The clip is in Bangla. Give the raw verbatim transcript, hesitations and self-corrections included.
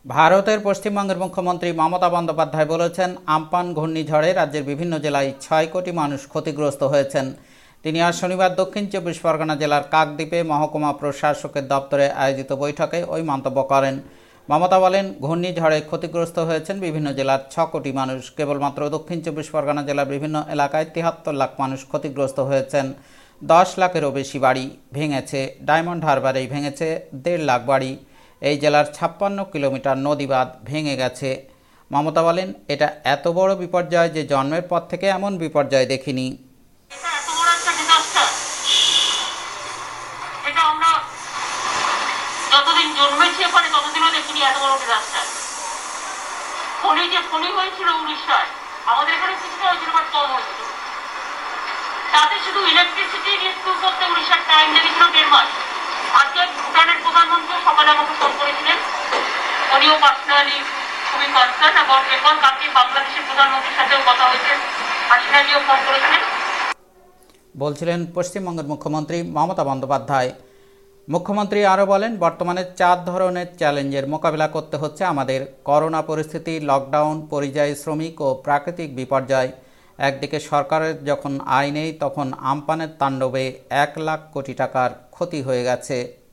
ভারতের পশ্চিমবঙ্গের মুখ্যমন্ত্রী মমতা বন্দ্যোপাধ্যায় বলেছেন, আমপান ঘূর্ণিঝড়ে রাজ্যের বিভিন্ন জেলায় ছয় কোটি মানুষ ক্ষতিগ্রস্ত হয়েছেন। তিনি আজ শনিবার দক্ষিণ চব্বিশ পরগনা জেলার কাকদ্বীপে মহকুমা প্রশাসকের দপ্তরে আয়োজিত বৈঠকে ওই মন্তব্য করেন। মমতা বলেন, ঘূর্ণিঝড়ে ক্ষতিগ্রস্ত হয়েছেন বিভিন্ন জেলার ছ কোটি মানুষ। কেবলমাত্র দক্ষিণ চব্বিশ পরগনা জেলার বিভিন্ন এলাকায় তিয়াত্তর লাখ মানুষ ক্ষতিগ্রস্ত হয়েছেন। দশ লাখেরও বেশি বাড়ি ভেঙেছে। ডায়মন্ড হারবারেই ভেঙেছে দেড় লাখ বাড়ি। এই জেলার ছাপ্পান্ন কিলোমিটার নদীবাঁধ ভেঙে গেছে। মমতা বলেন, এটা এত বড় বিপর্যয় যে জন্মের পর থেকে এমন বিপর্যয় দেখিনি। যতদিন জন্মেছি এখানে ততদিনও দেখিনি এত বড় ডিজাস্টার। ফনি যে ফনি হয়েছিল উড়িষ্যায়, আমাদের এখানে কিছুটা হয়েছিল, বাট কম হয়েছিল। তাতে শুধু ইলেকট্রিসিটি রিস্কিউ করতে উড়িষ্যার টাইম লেগেছিল দেড় মাস। আজকে ভুটানের প্রধানমন্ত্রী সকালে আমাকে ফোন করেছিলেন, উনিও পার্সোনালি খুবই কনসার্ন, এবং এখন কালকে বাংলাদেশের প্রধানমন্ত্রীর সাথেও কথা হয়েছে, হাসিনাজিও ফোন করেছিলেন। বলছিলেন পশ্চিমবঙ্গের মুখ্যমন্ত্রী মমতা বন্দ্যোপাধ্যায়। মুখ্যমন্ত্রী আরও বলেন, বর্তমানে চার ধরনের চ্যালেঞ্জের মোকাবিলা করতে হচ্ছে আমাদের। করোনা পরিস্থিতি, লকডাউন, পরিযায়ী শ্রমিক ও প্রাকৃতিক বিপর্যয়। একদিকে সরকারের যখন আয় নেই, তখন আমপানের তাণ্ডবে এক লাখ কোটি টাকার ক্ষতি হয়ে গেছে।